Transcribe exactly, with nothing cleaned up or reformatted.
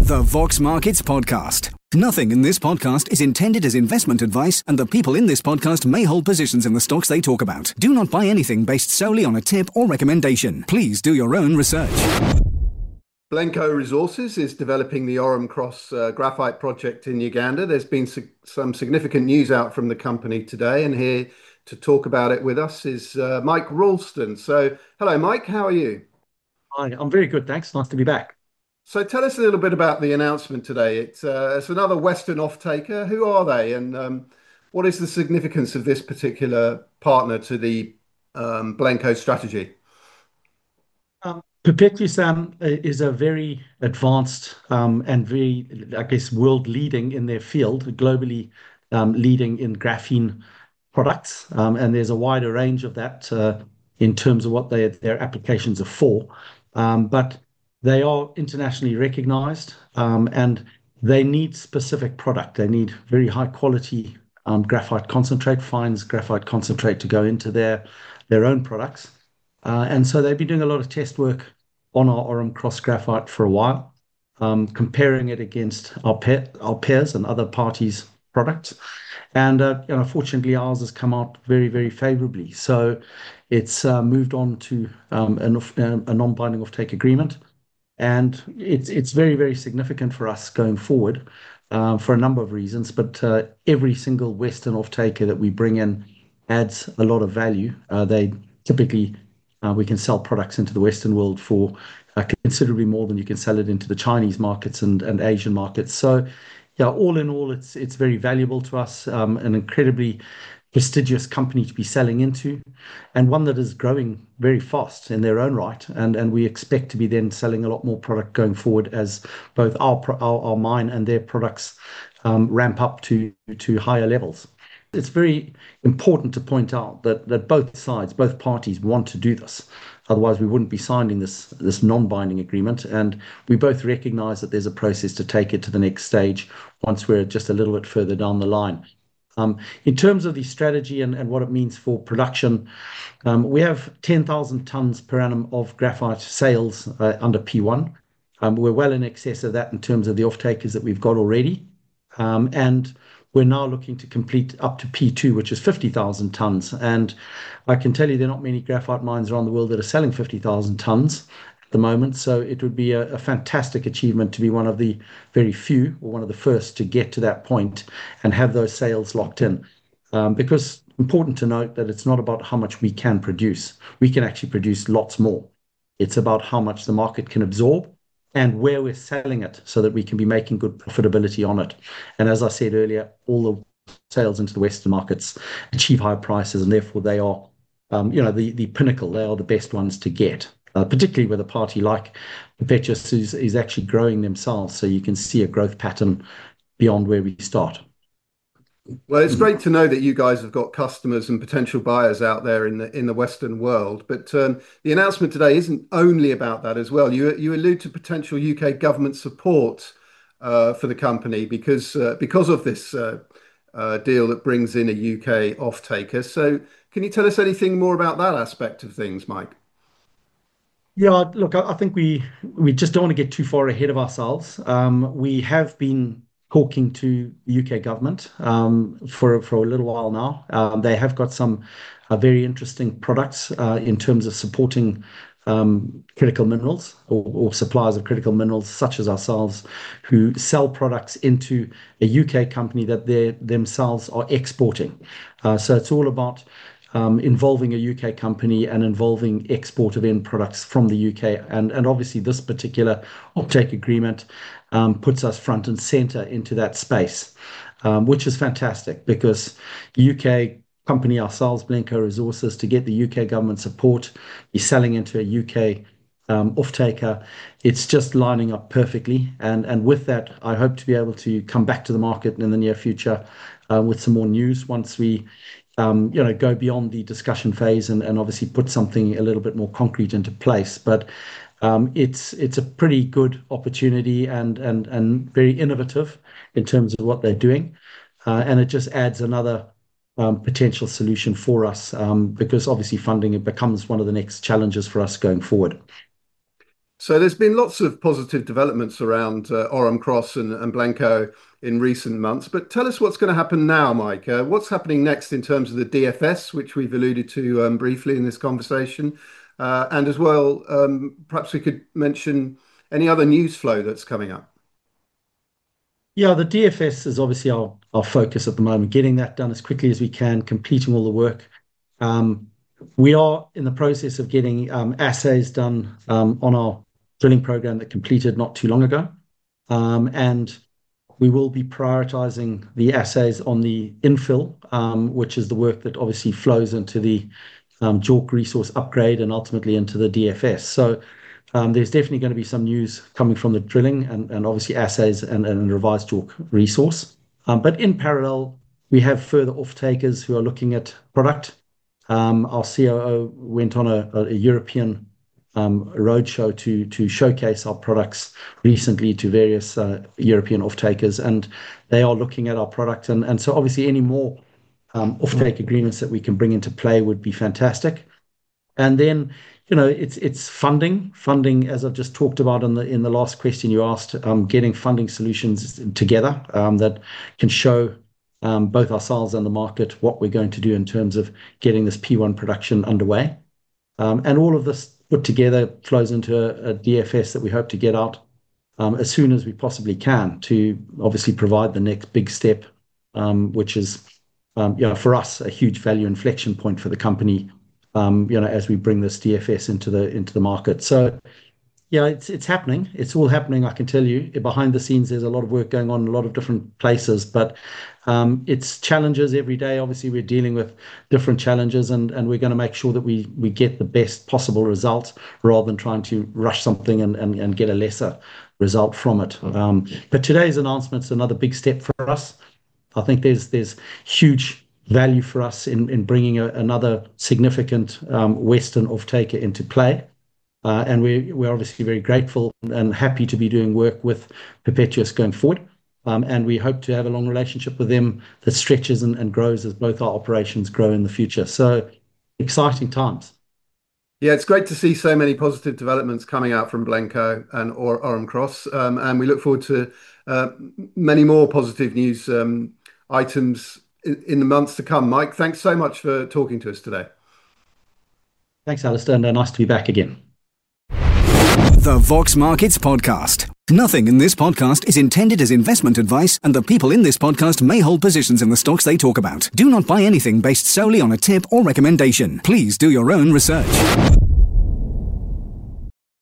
The Vox Markets Podcast. Nothing in this podcast is intended as investment advice, and the people in this podcast may hold positions in the stocks they talk about. Do not buy anything based solely on a tip or recommendation. Please do your own research. Blenco Resources is developing the Orum Cross uh, graphite project in Uganda. There's been su- some significant news out from the company today, and here to talk about it with us is uh, Mike Ralston. So, hello, Mike. How are you? Hi, I'm very good, thanks. Nice to be back. So tell us a little bit about the announcement today. It's, uh, it's another Western off-taker. Who are they, and um, what is the significance of this particular partner to the um, Blenco strategy? Um, Perpetuisam is a very advanced um, and very, I guess, world leading in their field, globally um, leading in graphene products. Um, and there's a wider range of that uh, in terms of what they, their applications are for. Um, but they are internationally recognized, um, and they need specific product. They need very high quality um, graphite concentrate, fines graphite concentrate to go into their, their own products. Uh, and so they've been doing a lot of test work on our Orum Cross graphite for a while, um, comparing it against our, pe- our peers and other parties' products. And uh, you know, fortunately, ours has come out very, very favorably. So it's uh, moved on to um, an, a non-binding offtake agreement. And it's it's very, very significant for us going forward um, for a number of reasons. But uh, every single Western off-taker that we bring in adds a lot of value. Uh, they typically, uh, we can sell products into the Western world for uh, considerably more than you can sell it into the Chinese markets and, and Asian markets. So, yeah, all in all, it's it's very valuable to us, um, an incredibly prestigious company to be selling into, and one that is growing very fast in their own right. And and we expect to be then selling a lot more product going forward as both our our, our mine and their products um, ramp up to to higher levels. It's very important to point out that that both sides, both parties want to do this. Otherwise, we wouldn't be signing this this non-binding agreement. And we both recognize that there's a process to take it to the next stage once we're just a little bit further down the line. Um, in terms of the strategy and, and what it means for production, um, we have ten thousand tons per annum of graphite sales uh, under P one. Um, we're well in excess of that in terms of the off-takers that we've got already. Um, and we're now looking to complete up to P two, which is fifty thousand tons. And I can tell you there are not many graphite mines around the world that are selling fifty thousand tons at the moment. So it would be a, a fantastic achievement to be one of the very few or one of the first to get to that point and have those sales locked in. Um, because important to note that it's not about how much we can produce. We can actually produce lots more. It's about how much the market can absorb and where we're selling it so that we can be making good profitability on it. And as I said earlier, all the sales into the Western markets achieve higher prices, and therefore they are, um, you know, the, the pinnacle. They are the best ones to get, uh, particularly with a party like Perpetuis who's is actually growing themselves. So you can see a growth pattern beyond where we start. Well, it's great to know that you guys have got customers and potential buyers out there in the in the Western world. But um, the announcement today isn't only about that as well. You you allude to potential U K government support uh, for the company because uh, because of this uh, uh, deal that brings in a U K off-taker. So, can you tell us anything more about that aspect of things, Mike? Yeah, look, I I think we we just don't want to get too far ahead of ourselves. Um, we have been talking to the U K government um, for for a little while now. Um, they have got some uh, very interesting products uh, in terms of supporting um, critical minerals or, or suppliers of critical minerals, such as ourselves, who sell products into a U K company that they themselves are exporting. Uh, so it's all about um, involving a U K company and involving export of end products from the U K. And, and obviously, this particular offtake agreement um, puts us front and center into that space, um, which is fantastic because U K company ourselves, Blenco Resources, to get the U K government support, be selling into a U K um, off-taker, it's just lining up perfectly. And, and with that, I hope to be able to come back to the market in the near future uh, with some more news once we um, you know, go beyond the discussion phase and, and obviously put something a little bit more concrete into place. But um, it's it's a pretty good opportunity and and and very innovative in terms of what they're doing, uh, and it just adds another um, potential solution for us um, because obviously funding it becomes one of the next challenges for us going forward. So there's been lots of positive developments around uh, Orum Cross and, and Blencowe in recent months, but tell us what's going to happen now, Mike. Uh, what's happening next in terms of the D F S, which we've alluded to um, briefly in this conversation, uh, and as well, um, perhaps we could mention any other news flow that's coming up. Yeah, the D F S is obviously our, our focus at the moment, getting that done as quickly as we can, completing all the work. Um, we are in the process of getting um, assays done um, on our drilling program that completed not too long ago. Um, and we will be prioritizing the assays on the infill, um, which is the work that obviously flows into the um, JORC resource upgrade and ultimately into the D F S. So um, there's definitely going to be some news coming from the drilling and, and obviously assays and, and revised JORC resource. Um, but in parallel, we have further off-takers who are looking at product. Um, our C O O went on a, a European um, roadshow to to showcase our products recently to various uh, European off-takers, and they are looking at our product. And, and so obviously any more um, off-take agreements that we can bring into play would be fantastic. And then, you know, it's it's funding. Funding, as I've just talked about in the in the last question you asked, um, getting funding solutions together um, that can show Um, both ourselves and the market what we're going to do in terms of getting this P one production underway. Um, and all of this put together flows into a, a D F S that we hope to get out um, as soon as we possibly can to obviously provide the next big step, um, which is, um, you know, for us, a huge value inflection point for the company, um, you know, as we bring this D F S into the into the market. So, yeah, it's it's happening. It's all happening, I can tell you. Behind the scenes, there's a lot of work going on in a lot of different places, but um, it's challenges every day. Obviously, we're dealing with different challenges, and, and we're going to make sure that we we get the best possible result rather than trying to rush something and, and, and get a lesser result from it. Um, but today's announcement is another big step for us. I think there's there's huge value for us in, in bringing a, another significant um, Western off-taker into play. Uh, and we, we're obviously very grateful and happy to be doing work with Perpetuous going forward. Um, and we hope to have a long relationship with them that stretches and, and grows as both our operations grow in the future. So exciting times. Yeah, it's great to see so many positive developments coming out from Blencowe and or Orum Cross. Um, and we look forward to uh, many more positive news um, items in, in the months to come. Mike, thanks so much for talking to us today. Thanks, Alistair, and nice to be back again. The Vox Markets Podcast. Nothing in this podcast is intended as investment advice, and the people in this podcast may hold positions in the stocks they talk about. Do not buy anything based solely on a tip or recommendation. Please do your own research.